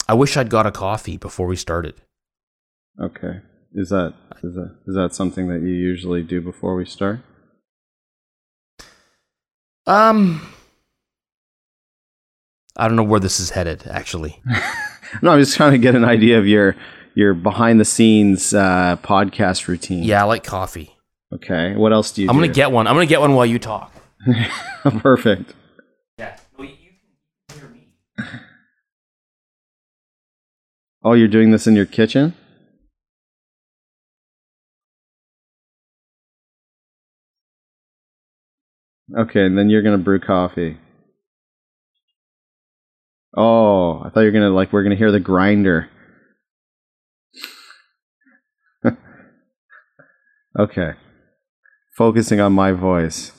I wish I'd got a coffee before we started. Okay. Is that something that you usually do before we start? I don't know where this is headed, actually. No, I'm just trying to get an idea of your behind the scenes podcast routine. Yeah, I like coffee. Okay. What else do you do? I'm gonna get one. I'm gonna get one while you talk. Perfect. Yeah. Well, you can hear me. Oh, you're doing this in your kitchen? Okay, and then you're gonna brew coffee. Oh, I thought you were gonna we're gonna hear the grinder. Okay. Focusing on my voice.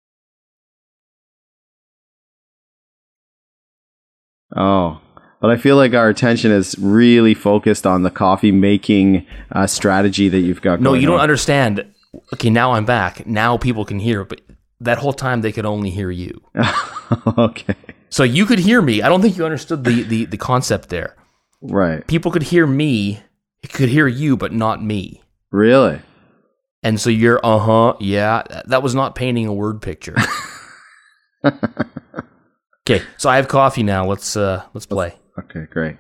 Oh, but I feel like our attention is really focused on the coffee making strategy that you've got going on. No, you don't understand. Okay, now I'm back. Now people can hear, but that whole time they could only hear you. Okay. So you could hear me. I don't think you understood the concept there. Right. People could hear me, could hear you, but not me. Really? And so you're, yeah, that was not painting a word picture. Okay, so I have coffee now. Let's play. Okay, great.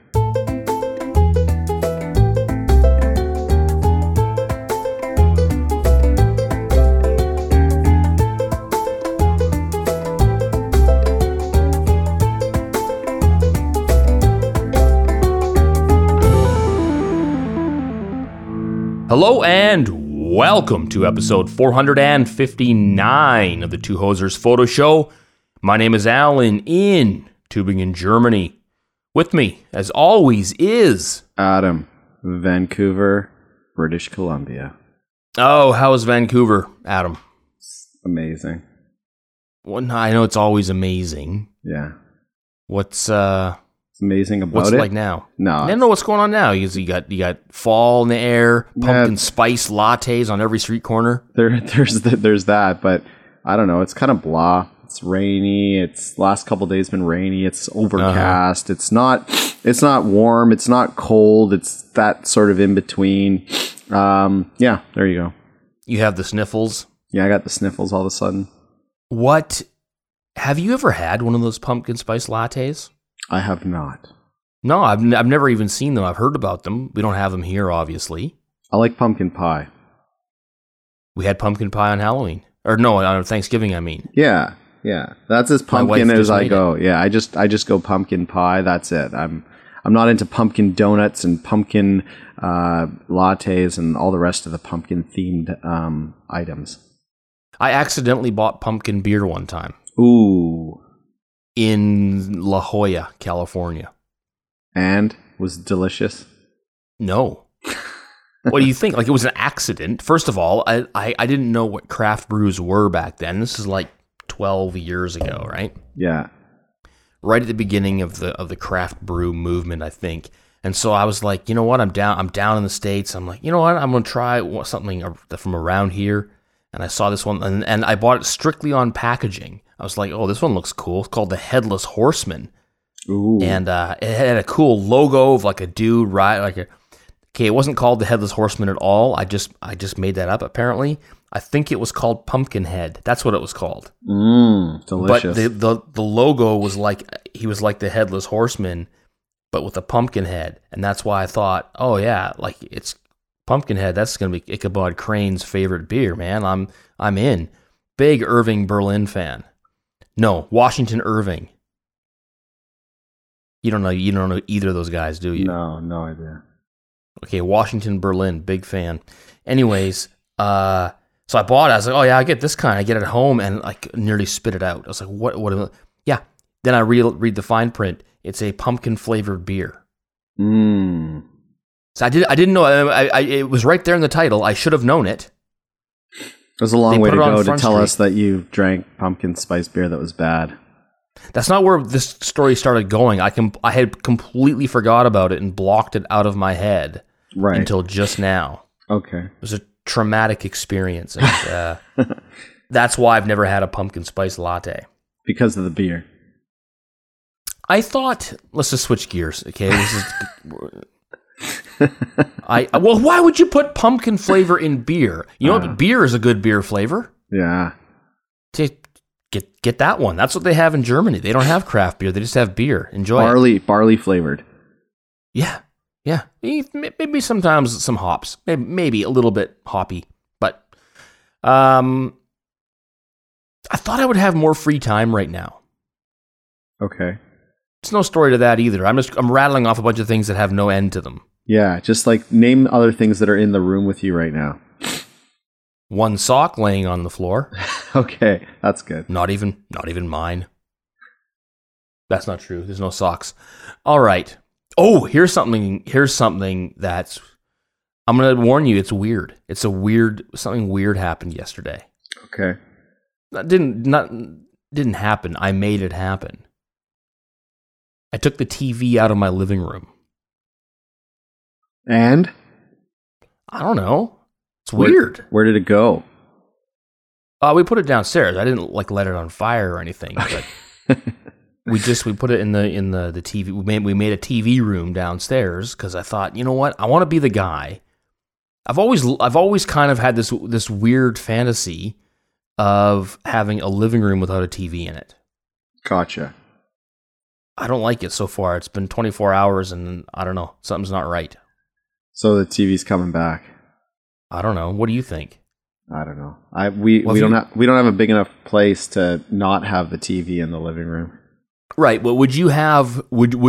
Hello and welcome to episode 459 of the Two Hosers Photo Show. My name is Alan in Tübingen, Germany. With me, as always, is Adam, Vancouver, British Columbia. Oh, how is Vancouver, Adam? Amazing. Well, I know it's always amazing. Yeah. What's amazing about what's it? it like now? No. I don't know what's going on now. You got fall in the air, pumpkin spice lattes on every street corner. There's that, but I don't know. It's kind of blah. It's rainy. It's last couple of days been rainy. It's overcast. It's not warm. It's not cold. It's that sort of in between. Yeah, there you go. You have the sniffles. Yeah, I got the sniffles all of a sudden. What? Have you ever had one of those pumpkin spice lattes? I have not. No, I've never even seen them. I've heard about them. We don't have them here, obviously. I like pumpkin pie. We had pumpkin pie on Halloween. Or no, on Thanksgiving, I mean. Yeah. That's as pumpkin as I go. Yeah, I just go pumpkin pie. That's it. I'm not into pumpkin donuts and pumpkin lattes and all the rest of the pumpkin themed items. I accidentally bought pumpkin beer one time. Ooh. In La Jolla, California. And was it delicious? No. What do you think? Like, it was an accident. First of all, I didn't know what craft brews were back then. This is like 12 years ago, right? Yeah. Right at the beginning of the craft brew movement, I think. And so I was like, you know what? I'm down in the States. I'm like, you know what? I'm going to try something from around here. And I saw this one, and I bought it strictly on packaging. I was like, oh, this one looks cool. It's called the Headless Horseman. Ooh. And it had a cool logo of like a dude, right? Okay, it wasn't called the Headless Horseman at all. I just made that up, apparently. I think it was called Pumpkinhead. That's what it was called. Delicious. But the logo was like, he was like the Headless Horseman, but with a pumpkin head. And that's why I thought, oh yeah, like it's Pumpkinhead. That's going to be Ichabod Crane's favorite beer, man. I'm in. Big Irving Berlin fan. No, Washington Irving. You don't know either of those guys, do you? No idea. Okay, Washington Berlin, big fan. Anyways, so I bought it. I was like, oh yeah, I get this kind. I get it home and like nearly spit it out. I was like, what? Yeah. Then I read the fine print. It's a pumpkin flavored beer. So I didn't know. It was right there in the title. I should have known it. It was a long way to go to tell us that you drank pumpkin spice beer that was bad. That's not where this story started going. I had completely forgot about it and blocked it out of my head until just now. Okay. It was a traumatic experience. And, that's why I've never had a pumpkin spice latte. Because of the beer. I thought, let's just switch gears, okay? This is, well, why would you put pumpkin flavor in beer? You know what? Beer is a good beer flavor. Yeah. Get that one. That's what they have in Germany. They don't have craft beer. They just have beer. Enjoy it. Barley flavored. Yeah. Maybe sometimes some hops. Maybe a little bit hoppy. But I thought I would have more free time right now. Okay. There's no story to that either. I'm rattling off a bunch of things that have no end to them. Yeah, just like name other things that are in the room with you right now. One sock laying on the floor. Okay, that's good. Not even mine. That's not true. There's no socks. All right. Oh, here's something that's, I'm going to warn you, it's weird. Something weird happened yesterday. Okay. That didn't happen. I made it happen. I took the TV out of my living room. And? I don't know. It's weird. Where did it go? We put it downstairs. I didn't let it on fire or anything, but we put it in the TV. We made a TV room downstairs because I thought, you know what? I want to be the guy. I've always kind of had this weird fantasy of having a living room without a TV in it. Gotcha. I don't like it so far. It's been 24 hours and I don't know. Something's not right. So the TV's coming back. I don't know. What do you think? I don't know. We don't have a big enough place to not have the TV in the living room. Right. Well, would you have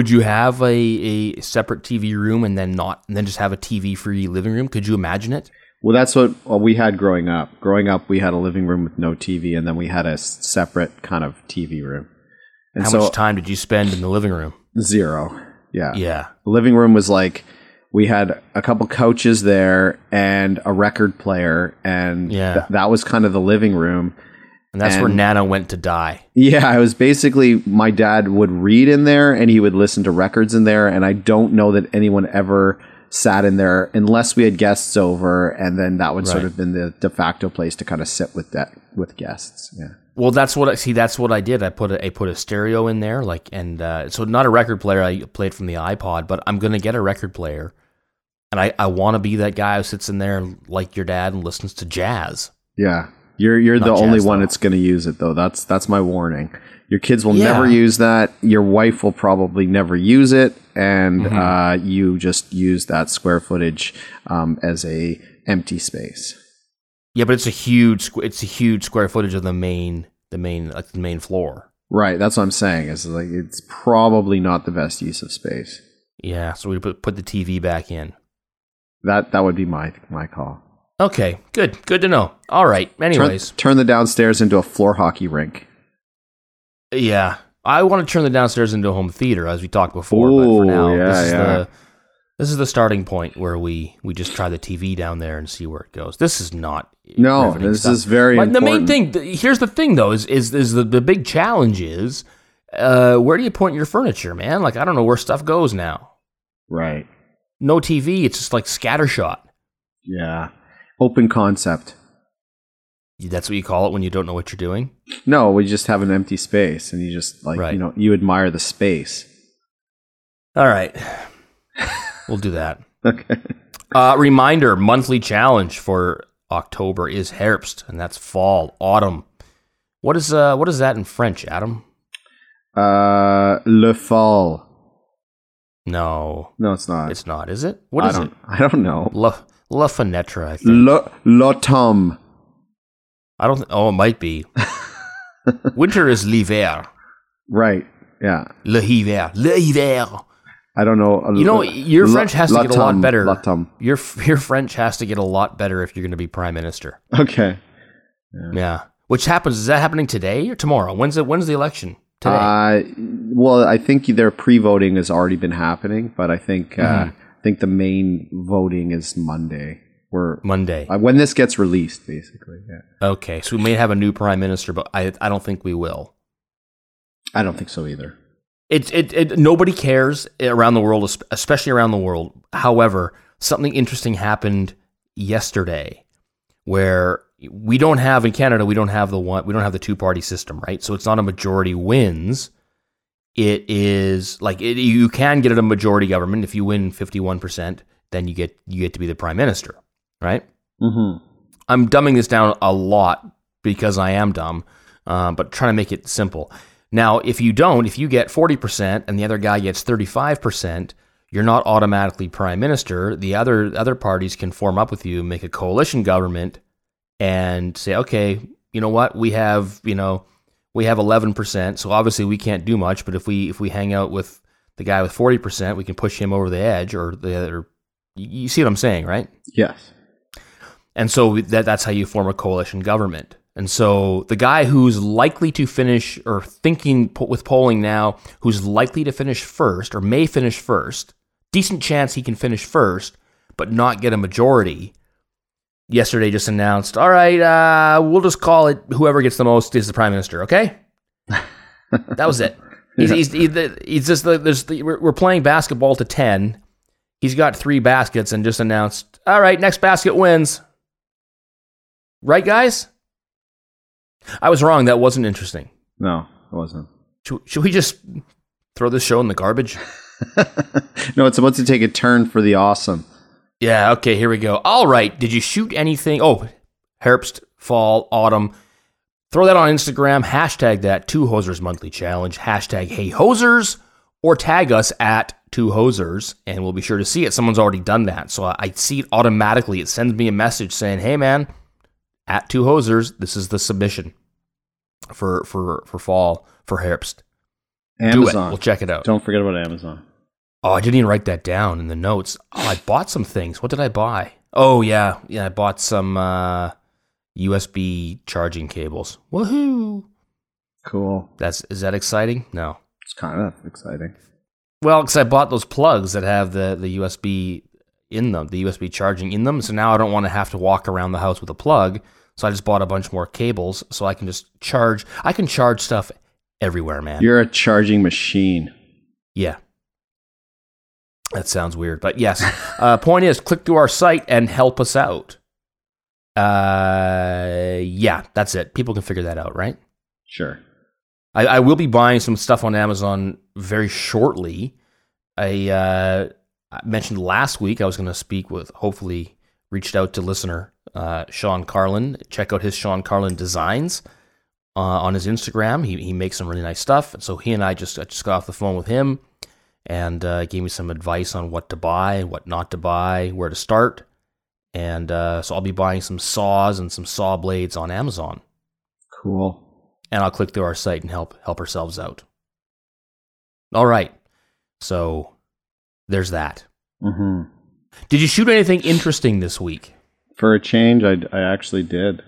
a separate TV room and then just have a TV free living room? Could you imagine it? Well, that's what we had growing up. Growing up, we had a living room with no TV, and then we had a separate kind of TV room. And how much time did you spend in the living room? 0. Yeah. Yeah. The living room was like, we had a couple couches there and a record player, and that was kind of the living room. And that's where Nana went to die. Yeah, it was basically my dad would read in there and he would listen to records in there, and I don't know that anyone ever sat in there unless we had guests over, and then that would sort of been the de facto place to kind of sit with guests. Yeah. Well, that's what I did. I put a stereo in there, so not a record player. I played from the iPod, but I'm gonna get a record player, and I want to be that guy who sits in there like your dad and listens to jazz. Yeah, you're the only one that's gonna use it though. That's my warning. Your kids will never use that. Your wife will probably never use it, and you just use that square footage as a empty space. Yeah, but it's a huge square footage of the main floor. Right, that's what I'm saying. It's probably not the best use of space. Yeah, so we put the TV back in. That would be my call. Okay, good to know. All right. Anyways, turn the downstairs into a floor hockey rink. Yeah, I want to turn the downstairs into a home theater, as we talked before. But for now, this is the starting point where we just try the TV down there and see where it goes. This is not this stuff. Is very important. The main thing, here's the thing though, is the big challenge is where do you point your furniture, man? I don't know where stuff goes now. Right. No TV, it's just like scattershot. Yeah. Open concept. That's what you call it when you don't know what you're doing? No, we just have an empty space and you just you admire the space. All right. We'll do that. Okay. Reminder, monthly challenge for October is Herbst, and that's fall, autumn. What is that in French, Adam? Le fall. No, it's not. It's not, is it? What is it? I don't know. La fenêtre, I think. L'automne. I don't. It might be. Winter is l'hiver. Right. Yeah. L'hiver. I don't know. Your French has to get a lot better. L'automne. Your French has to get a lot better if you're going to be prime minister. Okay. Yeah. Which happens? Is that happening today or tomorrow? When's the election? Today. Well, I think their pre-voting has already been happening, but I think the main voting is Monday. Monday. When this gets released, basically. Yeah. Okay, so we may have a new prime minister, but I don't think we will. I don't think so either. Nobody cares around the world, especially around the world. However, something interesting happened yesterday, where we don't have in Canada. We don't have the two-party system, right? So it's not a majority wins. it is like you can get it a majority government. If you win 51%, then you get to be the prime minister, right? Mm-hmm. I'm dumbing this down a lot because I am dumb, but trying to make it simple. Now, if you get 40% and the other guy gets 35%, you're not automatically prime minister. The other parties can form up with you, make a coalition government, and say, okay, you know what, we have 11%, so obviously we can't do much. But if we hang out with the guy with 40%, we can push him over the edge, or the other. You see what I'm saying, right? Yes. And so that's how you form a coalition government. And so the guy who's likely to finish, or thinking with polling now, who's likely to finish first or may finish first, decent chance he can finish first, but not get a majority, yesterday just announced, all right, we'll just call it whoever gets the most is the prime minister, okay? That was it. He's just, we're playing basketball to 10. He's got 3 baskets and just announced, all right, next basket wins. Right, guys? I was wrong. That wasn't interesting. No, it wasn't. Should we just throw this show in the garbage? No, it's about to take a turn for the awesome. Yeah, okay, here we go. All right, did you shoot anything? Oh, Herbst, fall, autumn. Throw that on Instagram. Hashtag that 2Hosers Monthly Challenge. Hashtag Hey Hosers, or tag us at 2Hosers, and we'll be sure to see it. Someone's already done that, so I see it automatically. It sends me a message saying, hey, man, at 2Hosers, this is the submission for fall for Herbst. Amazon. Do it. We'll check it out. Don't forget about Amazon. Oh, I didn't even write that down in the notes. Oh, I bought some things. What did I buy? Oh, yeah. Yeah, I bought some USB charging cables. Woohoo! Cool. Is that exciting? No. It's kind of exciting. Well, because I bought those plugs that have the USB in them, the USB charging in them. So now I don't want to have to walk around the house with a plug. So I just bought a bunch more cables so I can just charge. I can charge stuff everywhere, man. You're a charging machine. Yeah. That sounds weird, but yes. Point is, click to our site and help us out. Yeah, that's it. People can figure that out, right? Sure. I will be buying some stuff on Amazon very shortly. I mentioned last week I was going to speak with, hopefully reached out to listener Sean Carlin. Check out his Sean Carlin Designs on his Instagram. He makes some really nice stuff. And so he and I just got off the phone with him and gave me some advice on what to buy, what not to buy, where to start. And so I'll be buying some saws and some saw blades on Amazon. Cool. And I'll click through our site and help ourselves out. All right. So there's that. Mm-hmm. Did you shoot anything interesting this week? For a change, I actually did.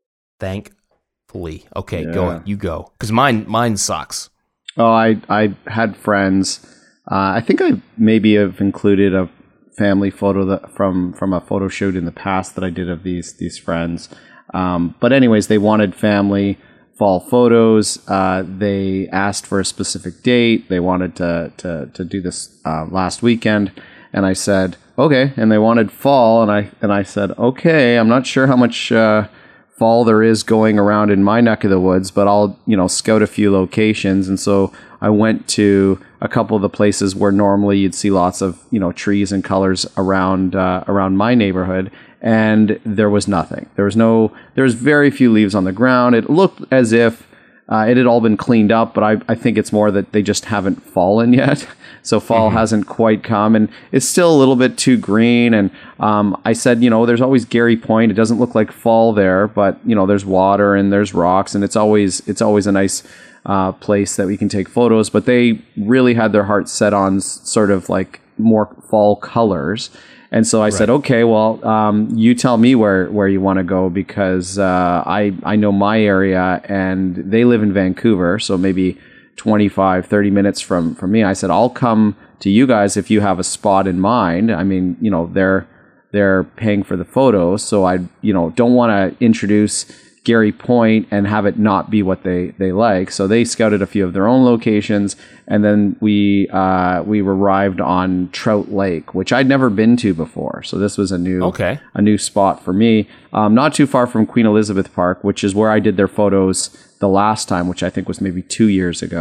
Thankfully. Okay, yeah. You go. Because mine sucks. Oh, I had friends. I think I maybe have included a family photo from a photo shoot in the past that I did of these friends. But anyways, they wanted family fall photos. They asked for a specific date. They wanted to do this last weekend, and I said okay. And they wanted fall, and I said okay. I'm not sure how much fall there is going around in my neck of the woods, but I'll scout a few locations. And so I went to a couple of the places where normally you'd see lots of trees and colors around my neighborhood. And there was nothing. There was very few leaves on the ground. It looked as if it had all been cleaned up, but I think it's more that they just haven't fallen yet. So fall hasn't quite come, and it's still a little bit too green. And I said, there's always Gary Point. It doesn't look like fall there, but there's water and there's rocks, and it's always a nice place that we can take photos. But they really had their hearts set on sort of like more fall colors. And so I said, okay, well, you tell me where you want to go, because I know my area, and they live in Vancouver, so maybe 25, 30 minutes from me. I said, I'll come to you guys if you have a spot in mind. I mean, they're paying for the photos, so I don't want to introduce Gary Point and have it not be what they like. So they scouted a few of their own locations, and then we arrived on Trout Lake, which I'd never been to before. So this was a new spot for me. Not too far from Queen Elizabeth Park, which is where I did their photos the last time, which I think was maybe 2 years ago.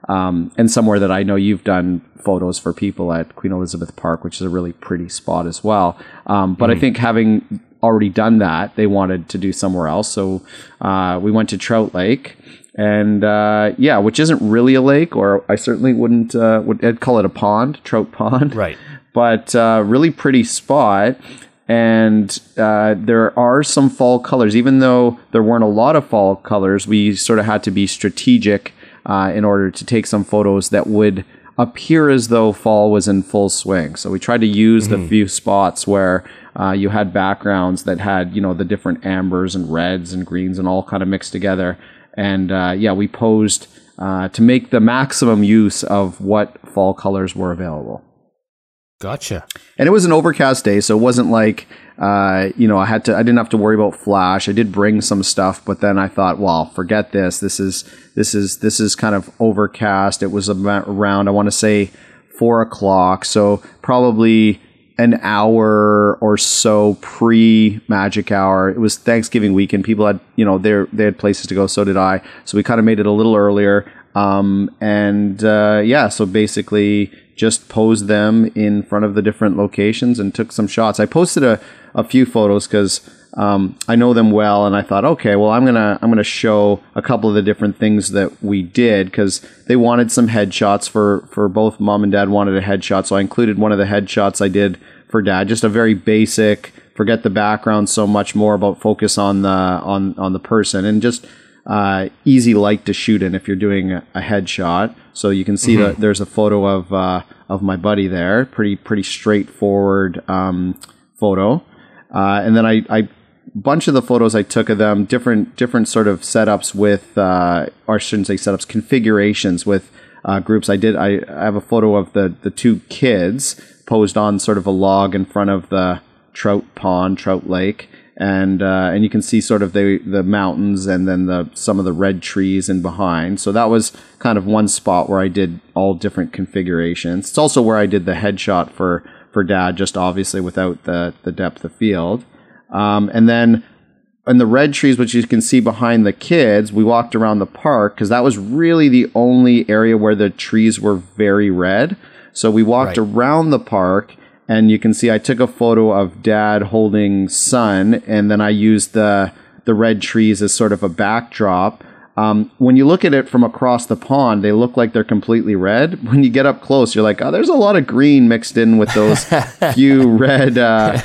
and somewhere that I know you've done photos for people at Queen Elizabeth Park, which is a really pretty spot as well. But I think having already done that, they wanted to do somewhere else. So we went to Trout Lake. And which isn't really a lake, or I certainly wouldn't I'd call it a pond, trout pond. Right. But really pretty spot. And there are some fall colors. Even though there weren't a lot of fall colors, we sort of had to be strategic in order to take some photos that would appear as though fall was in full swing. So we tried to use the few spots where you had backgrounds that had, the different ambers and reds and greens and all kind of mixed together. And we posed to make the maximum use of what fall colors were available. Gotcha. And it was an overcast day, so it wasn't like I didn't have to worry about flash. I did bring some stuff, but then I thought, well, forget this. This is kind of overcast. It was around, I want to say 4:00, so probably an hour or so pre-magic hour. It was Thanksgiving weekend. People had, they had places to go. So did I. So we kind of made it a little earlier. So basically just posed them in front of the different locations and took some shots. I posted a few photos because I know them well, and I thought, okay, well, I'm gonna show a couple of the different things that we did, because they wanted some headshots for both mom and dad wanted a headshot, so I included one of the headshots I did for dad, just a very basic, forget the background so much, more about focus on the person, and just easy light to shoot in if you're doing a headshot. So you can see that there's a photo of my buddy there, pretty straightforward photo, and then I bunch of the photos I took of them, different sort of setups with, or I shouldn't say setups, configurations with groups. I have a photo of the two kids posed on sort of a log in front of the trout lake, and you can see sort of the mountains and then some of the red trees in behind. So that was kind of one spot where I did all different configurations. It's also where I did the headshot for dad, just obviously without the depth of field. And then in the red trees, which you can see behind the kids, we walked around the park because that was really the only area where the trees were very red. So we walked around the park, and you can see I took a photo of dad holding son, and then I used the red trees as sort of a backdrop. When you look at it from across the pond, they look like they're completely red. When you get up close, you're like, oh, there's a lot of green mixed in with those few red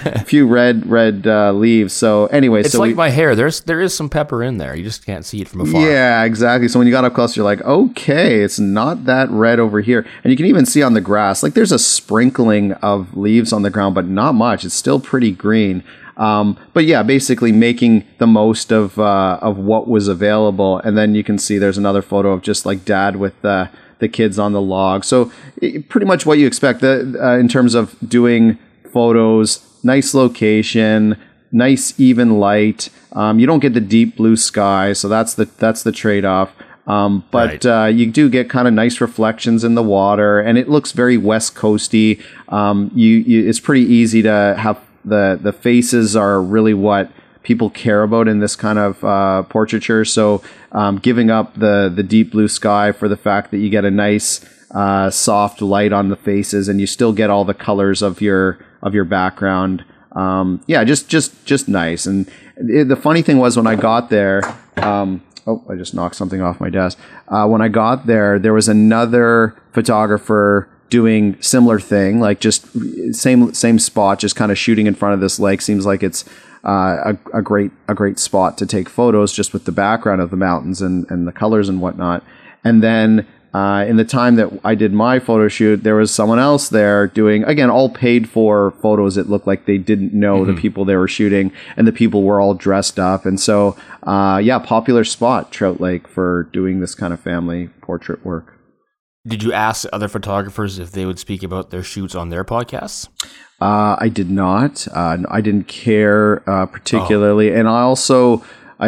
leaves. So anyway, it's like my hair. There is some pepper in there. You just can't see it from afar. Yeah, exactly. So when you got up close, you're like, okay, it's not that red over here. And you can even see on the grass, like there's a sprinkling of leaves on the ground, but not much. It's still pretty green. But yeah, basically making the most of what was available. And then you can see there's another photo of just like dad with the kids on the log. So pretty much what you expect in terms of doing photos, nice location, nice even light. You don't get the deep blue sky, so that's the trade-off. But you do get kind of nice reflections in the water, and it looks very West Coasty. It's pretty easy to have. The faces are really what people care about in this kind of portraiture. So giving up the deep blue sky for the fact that you get a nice soft light on the faces, and you still get all the colors of your background. Just nice. And the funny thing was when I got there, I just knocked something off my desk. When I got there was another photographer doing similar thing, like just same spot, just kind of shooting in front of this lake. Seems like it's a great spot to take photos, just with the background of the mountains and the colors and whatnot. And then in the time that I did my photo shoot, there was someone else there doing, again, all paid for photos. It looked like they didn't know the people they were shooting, and the people were all dressed up. And so, popular spot, Trout Lake, for doing this kind of family portrait work. Did you ask other photographers if they would speak about their shoots on their podcasts? I did not. I didn't care particularly, and I also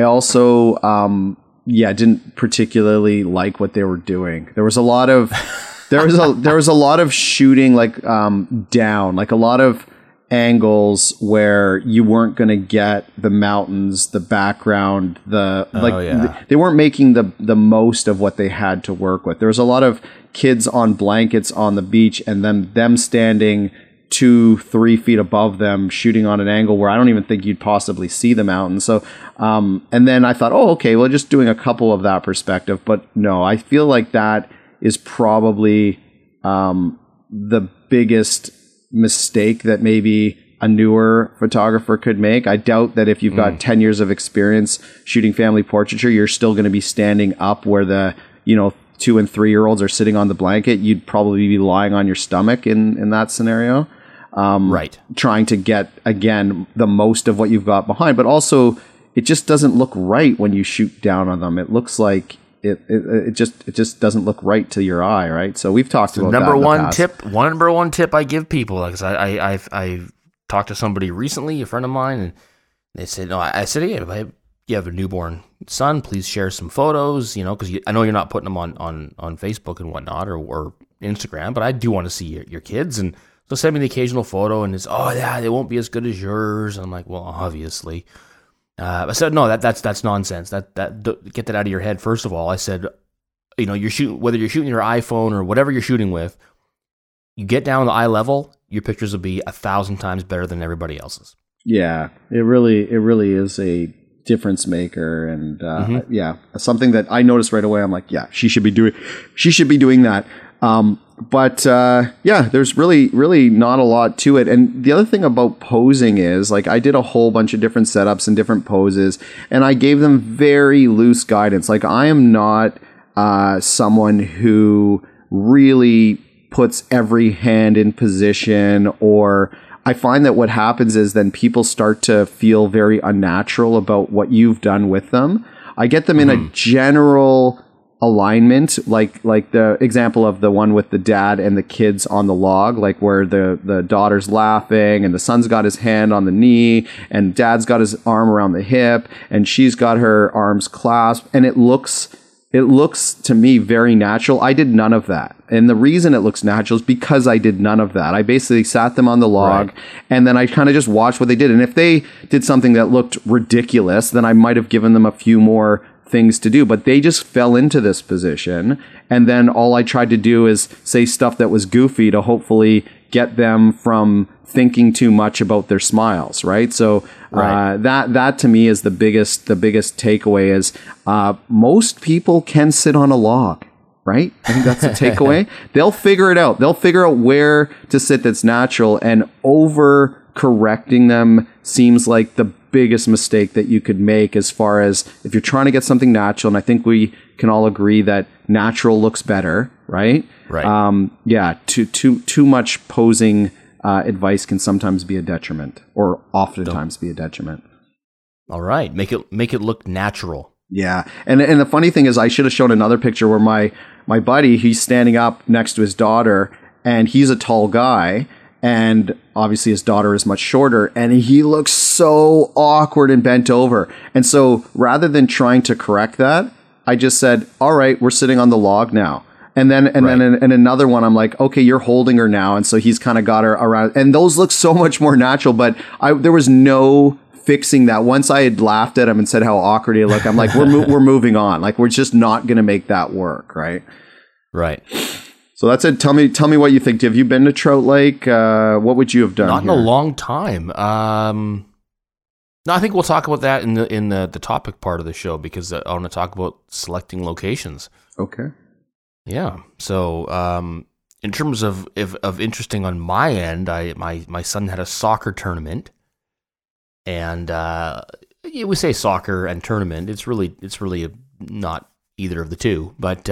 didn't particularly like what they were doing. There was a lot of there was a lot of shooting like down, like a lot of angles where you weren't going to get the mountains, the background, they weren't making the most of what they had to work with. There was a lot of kids on blankets on the beach, and then them standing 2-3 feet above them, shooting on an angle where I don't even think you'd possibly see the mountain. So, and then I thought, well, just doing a couple of that perspective. But no, I feel like that is probably the biggest mistake that maybe a newer photographer could make. I doubt that if you've got 10 years of experience shooting family portraiture, you're still going to be standing up where the 2 and 3 year olds are sitting on the blanket. You'd probably be lying on your stomach in that scenario. Right. Trying to get, again, the most of what you've got behind. But also, it just doesn't look right when you shoot down on them. It looks like it just doesn't look right to your eye, right? So we've talked about number that in the one past. tip. Number one tip I give people, because I talked to somebody recently, a friend of mine, and they said, no, I said, yeah, you have a newborn son, please share some photos, because I know you're not putting them on Facebook and whatnot or Instagram, but I do want to see your kids, and so send me the occasional photo, and it's, they won't be as good as yours. And I'm like, well, obviously. I said, no, that's nonsense. That get that out of your head. First of all, I said, you're shooting, whether you're shooting your iPhone or whatever you're shooting with, you get down to eye level, your pictures will be 1,000 times better than everybody else's. Yeah, it really is a difference maker, and something that I noticed right away. I'm like, yeah, she should be doing that. But there's really not a lot to it. And the other thing about posing is, like, I did a whole bunch of different setups and different poses, and I gave them very loose guidance. Like, I am not someone who really puts every hand in position, or I find that what happens is then people start to feel very unnatural about what you've done with them. I get them in a general alignment, like the example of the one with the dad and the kids on the log, like where the daughter's laughing and the son's got his hand on the knee and dad's got his arm around the hip and she's got her arms clasped, and it looks to me very natural. I did none of that. And the reason it looks natural is because I did none of that. I basically sat them on the log, and then I kind of just watched what they did. And if they did something that looked ridiculous, then I might have given them a few more things to do, but they just fell into this position, and then all I tried to do is say stuff that was goofy to hopefully get them from thinking too much about their smiles, right? So that to me is the biggest takeaway is most people can sit on a log, right? I think that's the takeaway. They'll figure it out. They'll figure out where to sit that's natural, and over correcting them seems like the biggest mistake that you could make as far as if you're trying to get something natural. And I think we can all agree that natural looks better, right? Right. Too much posing advice can sometimes be a detriment, or oftentimes be a detriment. All right. Make it look natural. Yeah. And the funny thing is, I should have shown another picture where my buddy, he's standing up next to his daughter, and he's a tall guy, and obviously his daughter is much shorter, and he looks so awkward and bent over. And so rather than trying to correct that, I just said, all right, we're sitting on the log now. And then in another one, I'm like, okay, you're holding her now. And so he's kind of got her around, and those look so much more natural, but there was no fixing that. Once I had laughed at him and said how awkward he looked, I'm like, we're moving on. Like, we're just not going to make that work. Right. Right. So that's it. Tell me what you think. Have you been to Trout Lake? What would you have done? Not in a long time. No, I think we'll talk about that in the topic part of the show, because I want to talk about selecting locations. Okay. Yeah. So, in terms of interesting on my end, my son had a soccer tournament, and we say soccer and tournament. It's really not either of the two, but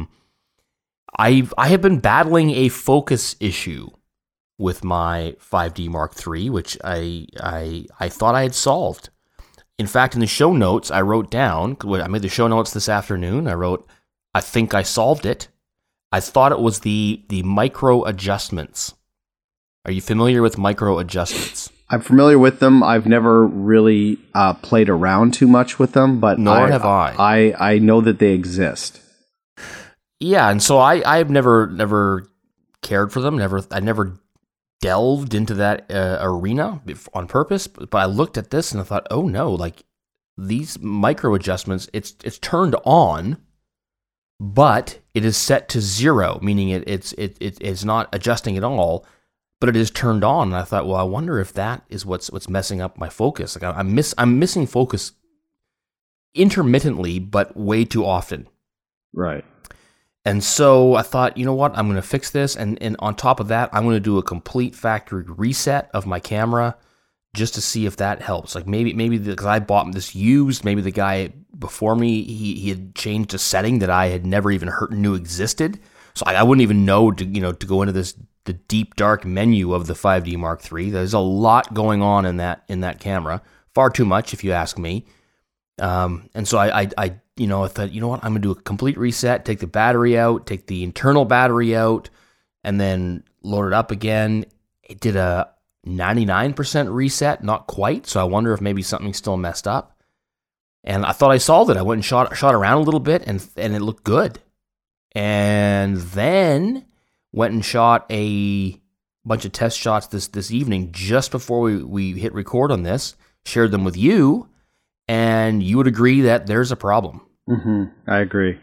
I have been battling a focus issue with my 5D Mark III, which I thought I had solved. In fact, in the show notes, I wrote down, I made the show notes this afternoon, I wrote, I think I solved it. I thought it was the micro adjustments. Are you familiar with micro adjustments? I'm familiar with them. I've never really played around too much with them, but nor have I. I know that they exist. Yeah, and so I've never cared for them. I never delved into that arena on purpose, but I looked at this and I thought, oh no, like these micro adjustments, it's turned on, but it is set to 0, meaning it's not adjusting at all, but it is turned on. And I thought, well, I wonder if that is what's messing up my focus. Like I'm missing focus intermittently, but way too often. Right. And so I thought, you know what, I'm going to fix this. And on top of that, I'm going to do a complete factory reset of my camera just to see if that helps. Like maybe because I bought this used, maybe the guy before me, he had changed a setting that I had never even knew existed. So I wouldn't even know to go into the deep dark menu of the 5D Mark III. There's a lot going on in that camera. Far too much, if you ask me. And so I thought, you know what, I'm going to do a complete reset, take the battery out, take the internal battery out, and then load it up again. It did a 99% reset, not quite, so I wonder if maybe something's still messed up. And I thought I solved it. I went and shot around a little bit, and it looked good. And then went and shot a bunch of test shots this evening, just before we hit record on this, shared them with you, and you would agree that there's a problem. Mm-hmm. I agree.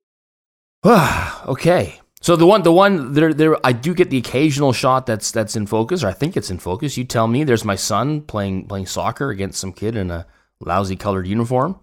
Okay. So the one there, I do get the occasional shot that's in focus, or I think it's in focus. You tell me. There's my son playing soccer against some kid in a lousy colored uniform.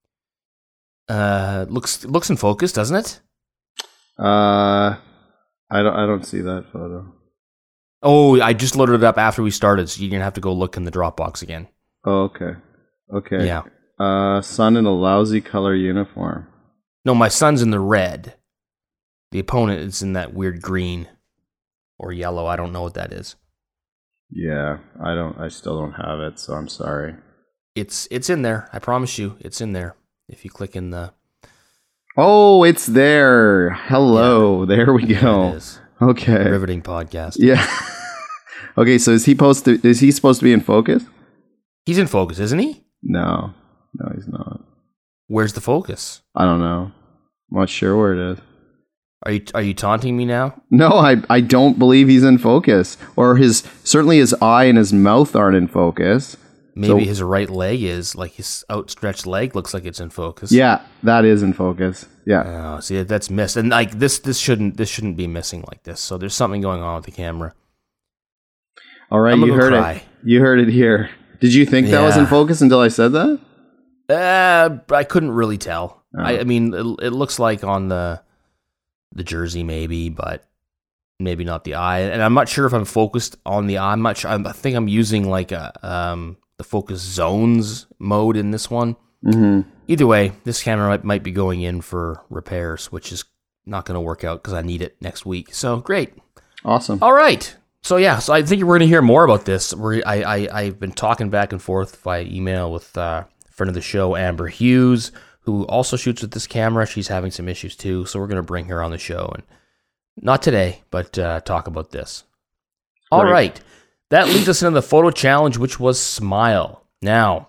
Looks in focus, doesn't it? I don't see that photo. Oh, I just loaded it up after we started, so you're gonna have to go look in the Dropbox again. Oh, okay. Yeah. Son in a lousy color uniform. No, my son's in the red. The opponent is in that weird green or yellow. I don't know what that is. Yeah, I still don't have it, so I'm sorry. It's in there. I promise you, it's in there. If you click in the... Oh, it's there. Hello. Yeah. There we go. It is. Okay. Riveting podcast. Yeah. Okay, so is he supposed to be in focus? He's in focus, isn't he? No, he's not. Where's the focus? I don't know. I'm not sure where it is. Are you taunting me now? No, I don't believe he's in focus. Or certainly his eye and his mouth aren't in focus. Maybe his right leg is, like his outstretched leg looks like it's in focus. Yeah, that is in focus. Yeah. Oh, see, that's missed. And like this shouldn't be missing like this. So there's something going on with the camera. All right, you heard it. You heard it here. Did you think that was in focus until I said that? I couldn't really tell. Oh. I mean, it looks like on the jersey maybe, but maybe not the eye. And I'm not sure if I'm focused on the eye. I'm not sure. I think I'm using like the focus zones mode in this one. Mm-hmm. Either way, this camera might be going in for repairs, which is not going to work out because I need it next week. So great. Awesome. All right. So I think we're going to hear more about this. I've been talking back and forth via email with a friend of the show, Amber Hughes, who also shoots with this camera. She's having some issues too, so we're going to bring her on the show, and not today, but talk about this. All right. That leads us into the photo challenge, which was Smile. Now,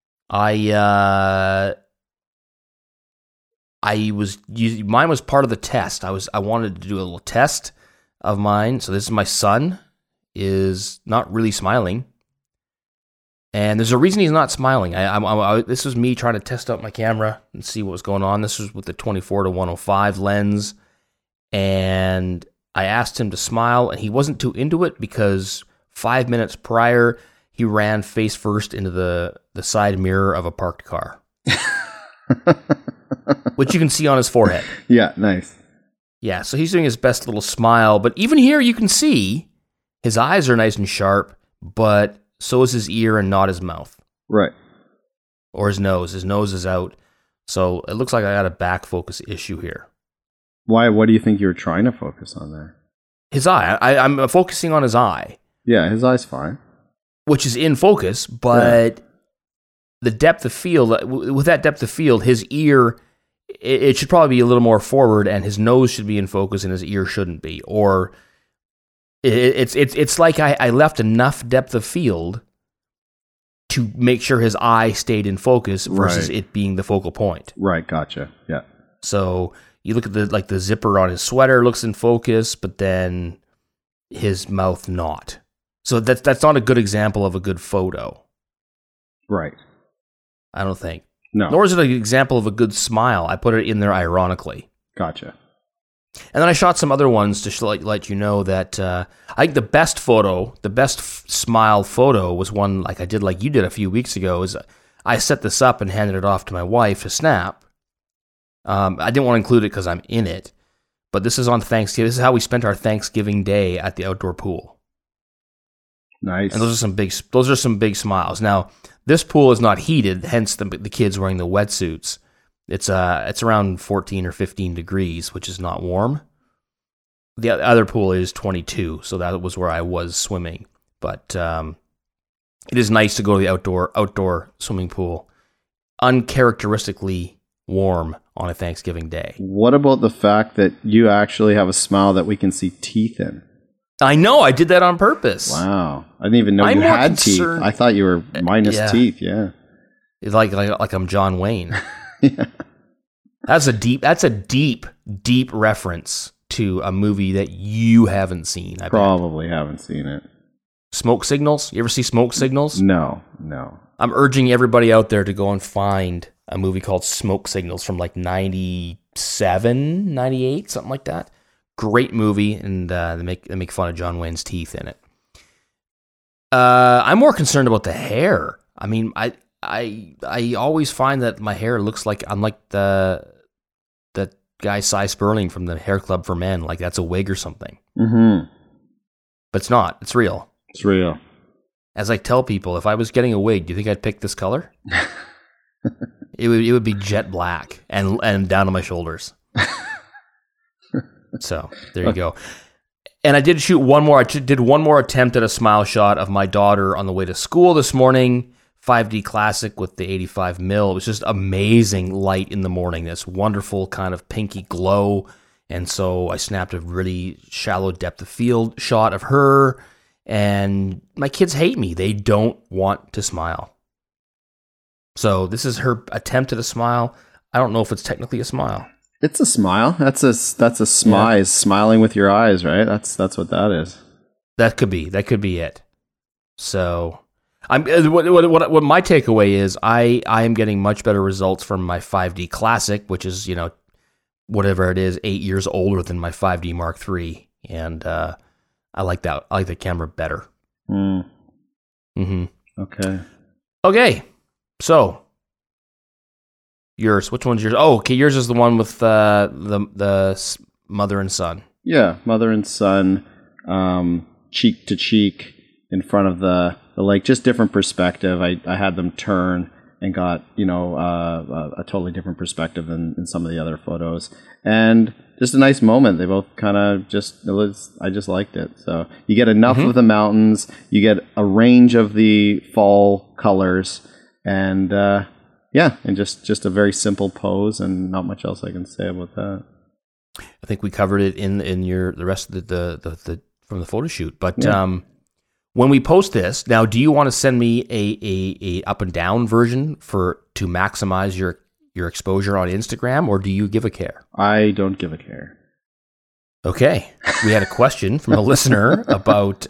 mine was part of the test. I wanted to do a little test of mine. So this is my son, is not really smiling, and there's a reason he's not smiling. This was me trying to test out my camera and see what was going on. This was with the 24-105 lens, and I asked him to smile, and he wasn't too into it because 5 minutes prior he ran face first into the side mirror of a parked car, which you can see on his forehead. Yeah, nice. Yeah, so he's doing his best little smile, but even here you can see his eyes are nice and sharp, but so is his ear and not his mouth. Right. Or his nose. His nose is out, so it looks like I got a back focus issue here. Why? What do you think you were trying to focus on there? His eye. I'm focusing on his eye. Yeah, his eye's fine. Which is in focus, but the depth of field, with that depth of field, his ear... It should probably be a little more forward, and his nose should be in focus, and his ear shouldn't be. Or it's like I left enough depth of field to make sure his eye stayed in focus versus it being the focal point. Right, gotcha. Yeah. So you look at the zipper on his sweater looks in focus, but then his mouth not. So that's not a good example of a good photo. Right. I don't think. No. Nor is it an example of a good smile. I put it in there ironically. Gotcha. And then I shot some other ones to let you know that I think the best smile photo was one like I did, like you did a few weeks ago. Is I set this up and handed it off to my wife to snap. I didn't want to include it because I'm in it, but this is on Thanksgiving. This is how we spent our Thanksgiving day at the outdoor pool. Nice. And those are some big smiles. Now, this pool is not heated, hence the kids wearing the wetsuits. It's around 14 or 15 degrees, which is not warm. The other pool is 22, so that was where I was swimming. But it is nice to go to the outdoor swimming pool, uncharacteristically warm on a Thanksgiving day. What about the fact that you actually have a smile that we can see teeth in? I know, I did that on purpose. Wow. I didn't even know you had teeth. I thought you were minus teeth, yeah. It's like I'm John Wayne. Yeah. That's a deep reference to a movie that you haven't seen. I Probably haven't seen it. Smoke Signals? You ever see Smoke Signals? No. I'm urging everybody out there to go and find a movie called Smoke Signals from like 97, 98, something like that. Great movie, and they make fun of John Wayne's teeth in it. I'm more concerned about the hair. I mean, I always find that my hair looks like I'm like the guy Cy Sperling from the Hair Club for Men, like that's a wig or something. Mm-hmm. But it's not. It's real. It's real. As I tell people, if I was getting a wig, do you think I'd pick this color? It would be jet black and down to my shoulders. So there you go. And I did shoot one more. I did one more attempt at a smile shot of my daughter on the way to school this morning. 5D Classic with the 85 mil. It was just amazing light in the morning. This wonderful kind of pinky glow. And so I snapped a really shallow depth of field shot of her. And my kids hate me. They don't want to smile. So this is her attempt at a smile. I don't know if it's technically a smile. It's a smile. That's a smile. Yeah. Smiling with your eyes, right? That's what that is. That could be it. So what my takeaway is I am getting much better results from my 5D Classic, which is, whatever it is, 8 years older than my 5D Mark III. And I like that. I like the camera better. Mm-hmm. Okay. So yours, which one's yours? Oh, okay, yours is the one with the mother and son. Yeah, mother and son, cheek to cheek in front of the lake. Just different perspective. I had them turn and got a totally different perspective than some of the other photos, and just a nice moment. They both kind of I just liked it. So you get enough of the mountains, you get a range of the fall colors, and and just a very simple pose, and not much else I can say about that. I think we covered it in the rest of the from the photo shoot. But when we post this, now, do you want to send me a up and down version to maximize your exposure on Instagram, or do you give a care? I don't give a care. Okay, we had a question from a listener about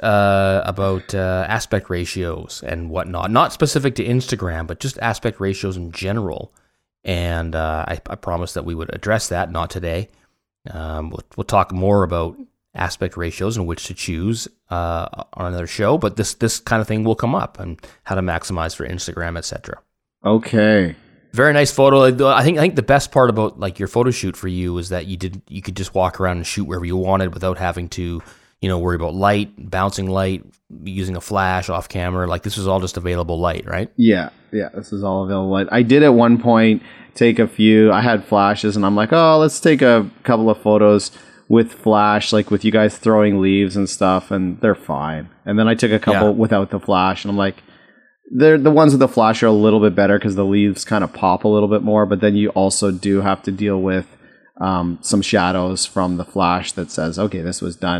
aspect ratios and whatnot, not specific to Instagram, but just aspect ratios in general. And I promised that we would address that. Not today. We'll talk more about aspect ratios and which to choose on another show. But this kind of thing will come up, and how to maximize for Instagram, etc. Okay. Very nice photo. I think the best part about like your photo shoot for you is that you could just walk around and shoot wherever you wanted without having to, worry about light, bouncing light, using a flash off camera. Like this was all just available light, right? Yeah. This is all available light. I did at one point take a few. I had flashes, and I'm like, oh, let's take a couple of photos with flash, like with you guys throwing leaves and stuff, and they're fine. And then I took a couple without the flash, and I'm like, the ones with the flash are a little bit better because the leaves kind of pop a little bit more, but then you also do have to deal with some shadows from the flash that says, okay, this was done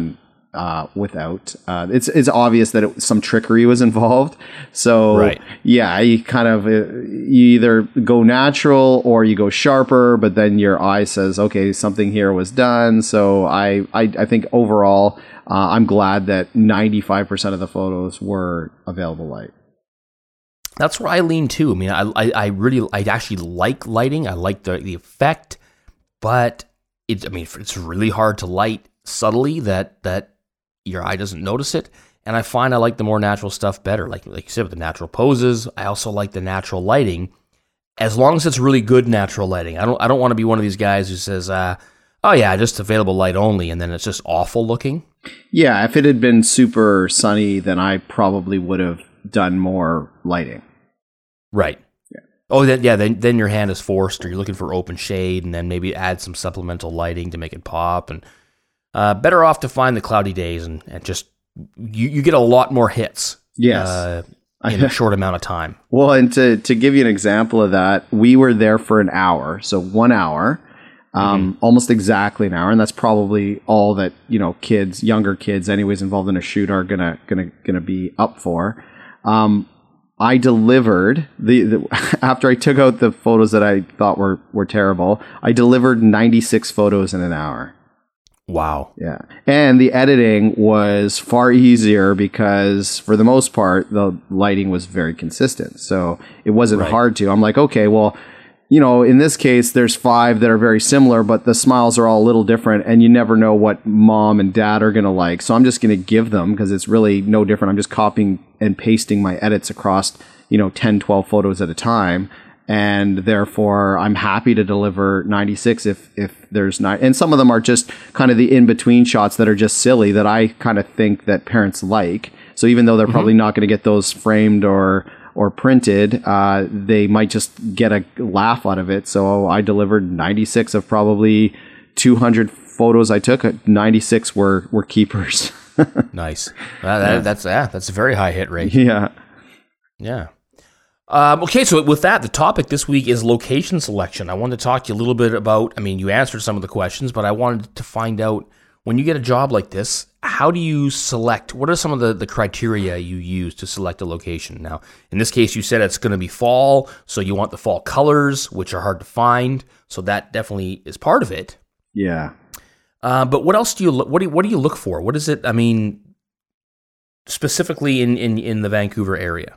without. It's obvious that some trickery was involved. So Right. yeah, you kind of you either go natural or you go sharper, but then your eye says, okay, something here was done. So I think overall, I'm glad that 95% of the photos were available light. That's where I lean too. I mean, I actually like lighting. I like the effect, but it's really hard to light subtly that your eye doesn't notice it. And I find I like the more natural stuff better. Like you said, with the natural poses, I also like the natural lighting, as long as it's really good natural lighting. I don't want to be one of these guys who says, "Oh yeah, just available light only," and then it's just awful looking. Yeah, if it had been super sunny, then I probably would have done more lighting. Right. Yeah. Oh, then your hand is forced, or you're looking for open shade, and then maybe add some supplemental lighting to make it pop. And better off to find the cloudy days and just you get a lot more hits. Yes. In a short amount of time. Well, and to give you an example of that, we were there for an hour, so 1 hour, almost exactly an hour, and that's probably all that younger kids, anyways, involved in a shoot are gonna be up for. I delivered the after I took out the photos that I thought were terrible. I delivered 96 photos in an hour. Wow. Yeah. And the editing was far easier because for the most part, the lighting was very consistent. So it wasn't hard to. I'm like, okay, well, in this case, there's 5 that are very similar, but the smiles are all a little different, and you never know what mom and dad are going to like. So I'm just going to give them, because it's really no different. I'm just copying and pasting my edits across, 10, 12 photos at a time. And therefore, I'm happy to deliver 96 if there's not. And some of them are just kind of the in-between shots that are just silly that I kind of think that parents like. So even though they're probably not going to get those framed or printed, they might just get a laugh out of it. So I delivered 96 of probably 200 photos I took. 96 were keepers. Nice. That's a very high hit rate. Yeah. Yeah. Okay, so with that, the topic this week is location selection. I wanted to talk to you a little bit about, you answered some of the questions, but I wanted to find out, when you get a job like this, how do you select? What are some of the criteria you use to select a location? Now, in this case, you said it's going to be fall, so you want the fall colors, which are hard to find, so that definitely is part of it. Yeah. But what else do you what do you look for? What is it, specifically in the Vancouver area?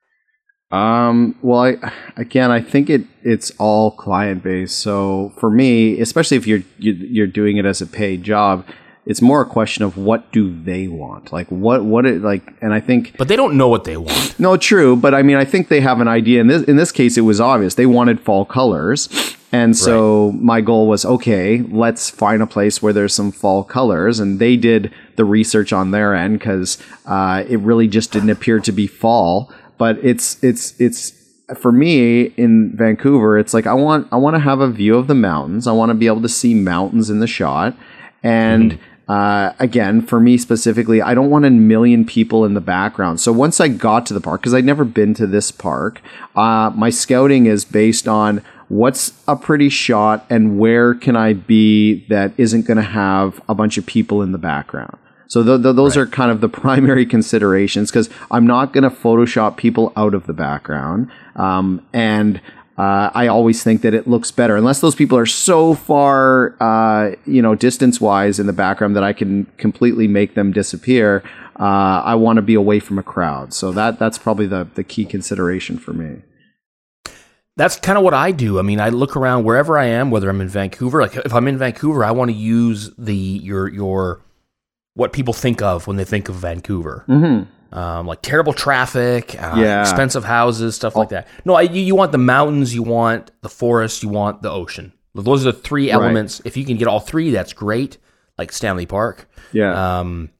Well, I think it's all client based. So for me, especially if you're doing it as a paid job, it's more a question of what do they want? Like and I think. But they don't know what they want. No, true. But I think they have an idea. In this case, it was obvious. They wanted fall colors. And so my goal was, okay, let's find a place where there's some fall colors. And they did the research on their end, because it really just didn't appear to be fall. But it's for me in Vancouver, it's like I want to have a view of the mountains. I want to be able to see mountains in the shot. And again, for me specifically, I don't want a million people in the background. So once I got to the park, because I'd never been to this park, my scouting is based on what's a pretty shot and where can I be that isn't going to have a bunch of people in the background. So those are kind of the primary considerations, because I'm not going to Photoshop people out of the background. And I always think that it looks better, unless those people are so far, distance-wise in the background that I can completely make them disappear. I want to be away from a crowd. So that's probably the key consideration for me. That's kind of what I do. I look around wherever I am, whether I'm in Vancouver. Like if I'm in Vancouver, I want to use your what people think of when they think of Vancouver. Mm-hmm. Like terrible traffic, expensive houses, stuff like that. No, you want the mountains, you want the forest, you want the ocean. Those are the 3 elements. If you can get all 3, that's great, like Stanley Park. Yeah.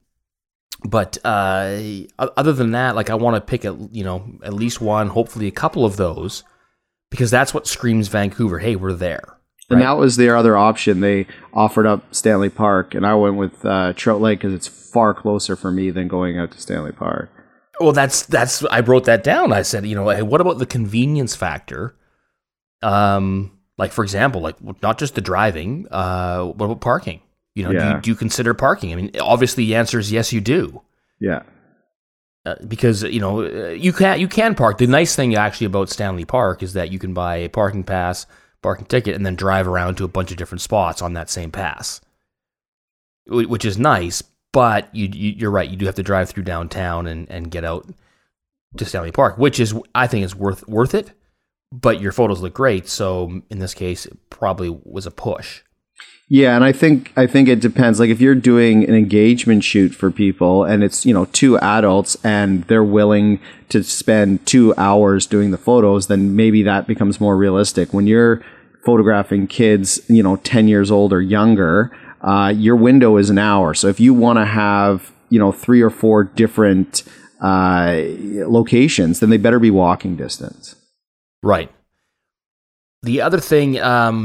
But other than that, like I want to pick at least one, hopefully a couple of those, because that's what screams Vancouver. Hey, we're there. And that was their other option. They offered up Stanley Park, and I went with Trout Lake because it's far closer for me than going out to Stanley Park. Well, that's I wrote that down. I said, hey, what about the convenience factor? Like for example, like not just the driving, what about parking? You know, do you consider parking? I mean, obviously the answer is yes, you do. Yeah. Because, you know, you can park. The nice thing actually about Stanley Park is that you can buy a parking pass, parking ticket, and then drive around to a bunch of different spots on that same pass, which is nice. But you're right. You do have to drive through downtown and get out to Stanley Park, which is, I think, is worth it. But your photos look great, so in this case, it probably was a push. Yeah, and I think it depends. Like if you're doing an engagement shoot for people and it's, you know, 2 adults and they're willing to spend 2 hours doing the photos, then maybe that becomes more realistic. When you're photographing kids, you know, 10 years old or younger, your window is an hour. So if you want to have, you know, 3 or 4 different locations, then they better be walking distance. Right. The other thing,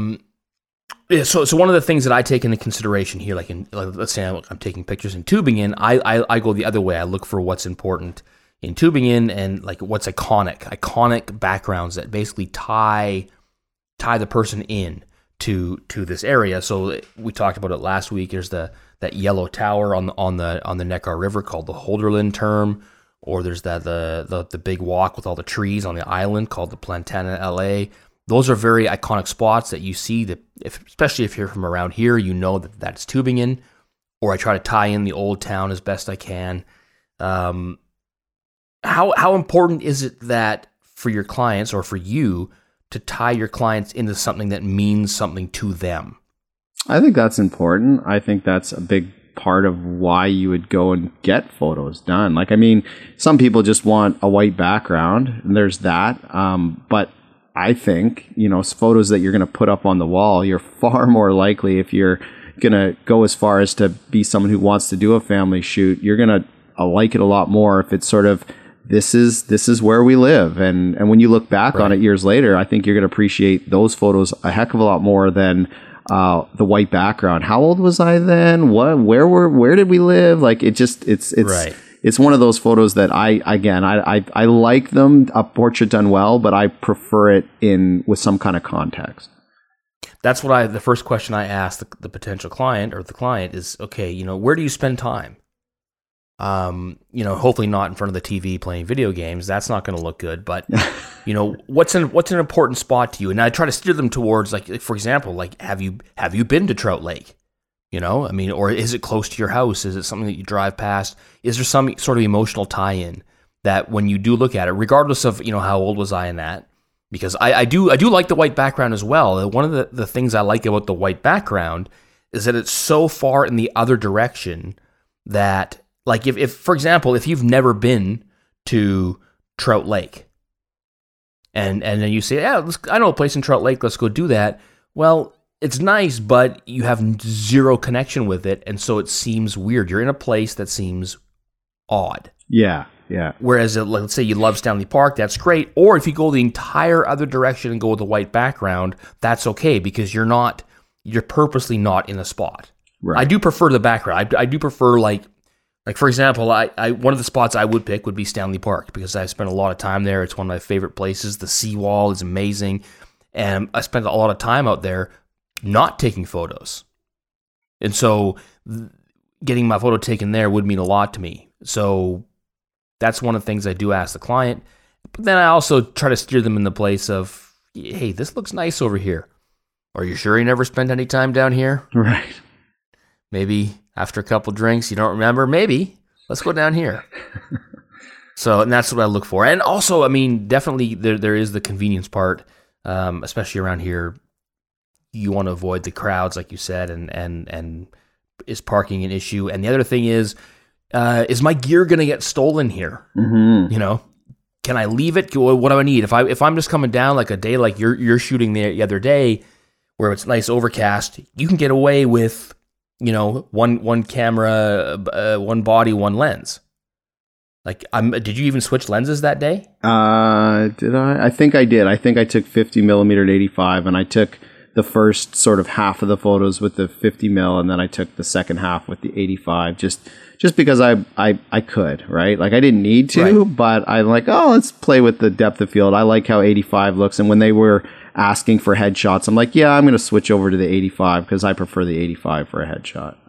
so one of the things that I take into consideration here, like let's say I'm taking pictures in Tübingen, I go the other way. I look for what's important in Tübingen and like what's iconic backgrounds that basically tie the person in to this area. So we talked about it last week. There's that yellow tower on the Neckar River called the Holderlin Turm, or there's the big walk with all the trees on the island called the Plantana LA. Those are very iconic spots that you see that, especially if you're from around here, you know that's Tübingen. Or I try to tie in the old town as best I can. How important is it that for your clients or for you to tie your clients into something that means something to them? I think that's important. I think that's a big part of why you would go and get photos done. Like, I mean, some people just want a white background, and there's that. But I think, you know, photos that you're going to put up on the wall, you're far more likely, if you're going to go as far as to be someone who wants to do a family shoot, you're going to like it a lot more if it's sort of, this is where we live. And when you look back on it years later, I think you're going to appreciate those photos a heck of a lot more than the white background. How old was I then? Where did we live? Like, it's right. It's one of those photos that I like them, a portrait done well, but I prefer it with some kind of context. That's the first question I ask the potential client or the client is, okay, you know, where do you spend time? You know, hopefully not in front of the TV playing video games. That's not going to look good, but you know, what's an important spot to you? And I try to steer them towards, like for example, like, have you been to Trout Lake? You know, I mean, or is it close to your house? Is it something that you drive past? Is there some sort of emotional tie-in that when you do look at it, regardless of, you know, how old was I in that? Because I do like the white background as well. One of the things I like about the white background is that it's so far in the other direction that, like, if for example, if you've never been to Trout Lake, and then you say, yeah, I know a place in Trout Lake, let's go do that. Well, it's nice, but you have zero connection with it, and so it seems weird. You're in a place that seems odd. Yeah, yeah. Whereas, let's say you love Stanley Park, that's great. Or if you go the entire other direction and go with the white background, that's okay, because you're purposely not in a spot. Right. I do prefer the background. I do prefer, like for example, I one of the spots I would pick would be Stanley Park, because I spent a lot of time there. It's one of my favorite places. The seawall is amazing, and I spent a lot of time out there not taking photos. And so getting my photo taken there would mean a lot to me. So that's one of the things I do ask the client. But then I also try to steer them in the place of, hey, this looks nice over here. Are you sure you never spent any time down here? Right. Maybe after a couple drinks, you don't remember. Maybe. Let's go down here. So, and that's what I look for. And also, I mean, definitely there is the convenience part, especially around here. You want to avoid the crowds, like you said, and is parking an issue? And the other thing is my gear going to get stolen here? Mm-hmm. You know, can I leave it? What do I need? If I'm just coming down like a day like you're shooting the other day, where it's nice overcast, you can get away with, you know, one camera, one body, one lens. Like, did you even switch lenses that day? Did I? I think I did. I think I took 50 millimeter to 85, and I took the first sort of half of the photos with the 50 mil, and then I took the second half with the 85, just because I could, right? Like, I didn't need to, right. But I'm like, oh, let's play with the depth of field. I like how 85 looks, and when they were asking for headshots, I'm like, yeah, I'm going to switch over to the 85 because I prefer the 85 for a headshot.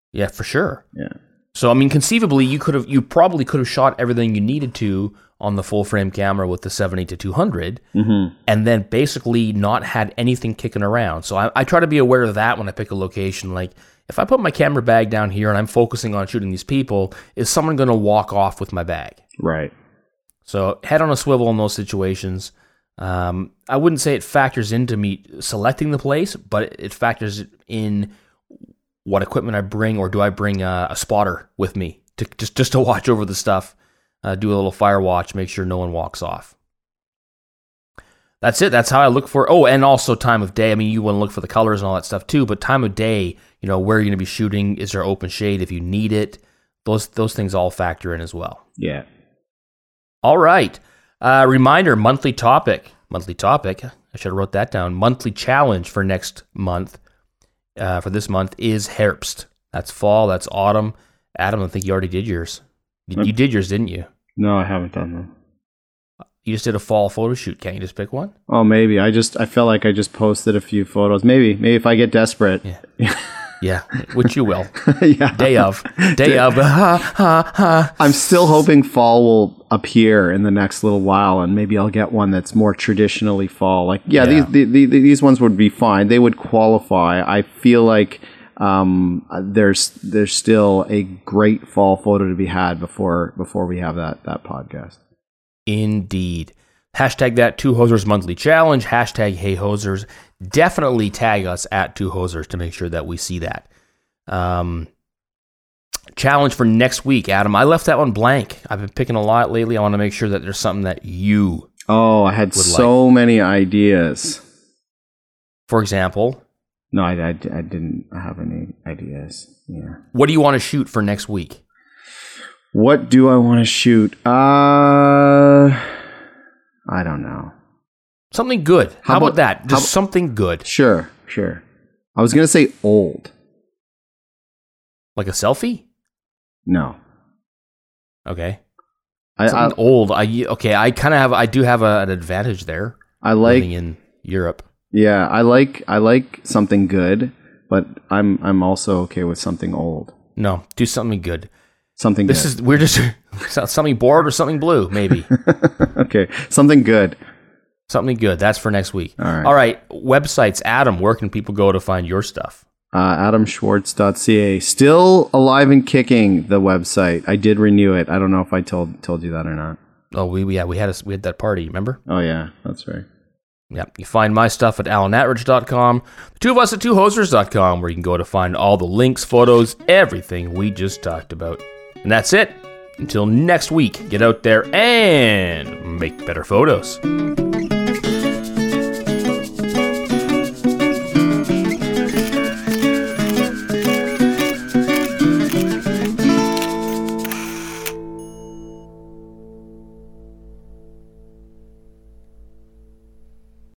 Yeah, for sure. Yeah. So, I mean, conceivably, you probably could have shot everything you needed to on the full frame camera with the 70-200, and then basically not had anything kicking around. So I try to be aware of that when I pick a location. Like, if I put my camera bag down here and I'm focusing on shooting these people, is someone going to walk off with my bag? Right. So head on a swivel in those situations. I wouldn't say it factors into me selecting the place, but it factors in what equipment I bring, or do I bring a spotter with me to just to watch over the stuff, do a little fire watch, make sure no one walks off. That's it. That's how I look for. Oh, and also time of day. I mean, you want to look for the colors and all that stuff too, but time of day, where you're going to be shooting, is there open shade if you need it? Those things all factor in as well. Yeah. All right. Reminder, monthly topic. I should have wrote that down. Monthly challenge for next month. For this month is Herbst. That's fall. That's autumn. Adam, I think you already did yours. You did yours, didn't you? No, I haven't done them. You just did a fall photo shoot. Can't you just pick one? Oh, maybe. I felt like I just posted a few photos. Maybe if I get desperate. Yeah. Yeah, which you will. Yeah. Day of. I'm still hoping fall will appear in the next little while, and maybe I'll get one that's more traditionally fall. Like, these ones would be fine. They would qualify. I feel like there's still a great fall photo to be had before we have that podcast. Indeed. Hashtag that Two Hosers Monthly Challenge. Hashtag Hey Hosers. Definitely tag us at Two Hosers to make sure that we see that. Challenge for next week, Adam. I left that one blank. I've been picking a lot lately. I want to make sure that there's something that you I had so many ideas. For example? No, I didn't have any ideas. Yeah. What do you want to shoot for next week? What do I want to shoot? I don't know. Something good. How about that? Just something good. Sure. I was going to say old. Like a selfie? No. Okay. Something old. I do have an advantage there. I like living in Europe. Yeah, I like something good, but I'm also okay with something old. No, do something good. Something good. We're just something bored or something blue, maybe. Okay, something good. Something good. That's for next week. All right. Websites. Adam, where can people go to find your stuff? AdamSchwartz.ca. Still alive and kicking, the website. I did renew it. I don't know if I told you that or not. Oh, we had that party, remember? Oh yeah, that's right. Yeah, you find my stuff at alanatridge.com, the two of us at twohosers.com, where you can go to find all the links, photos, everything we just talked about. And that's it. Until next week, get out there and make better photos.